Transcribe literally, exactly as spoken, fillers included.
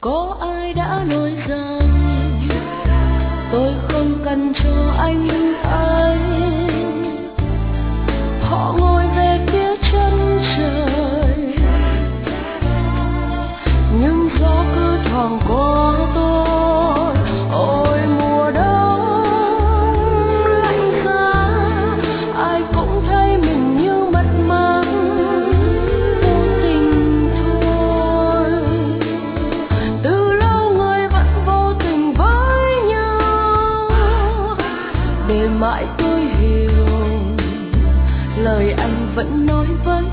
Có ai đã nói rằng tôi không cần cho anh ấy. Họ ngồi về phía chân trời, nhưng gió cứ thoảng qua tôi. Ôi mùa đông lạnh giá, ai cũng thấy mình như mất mát, vô tình thôi. Từ lâu người vẫn vô tình với nhau, để mãi tôi hiểu lời anh vẫn nói với